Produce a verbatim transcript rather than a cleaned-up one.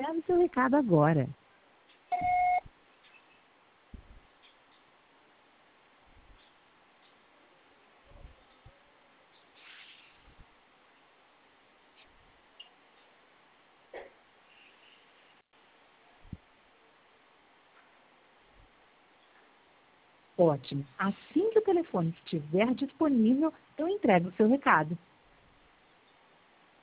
Grave seu recado agora. Ótimo. Assim que o telefone estiver disponível, eu entrego o seu recado.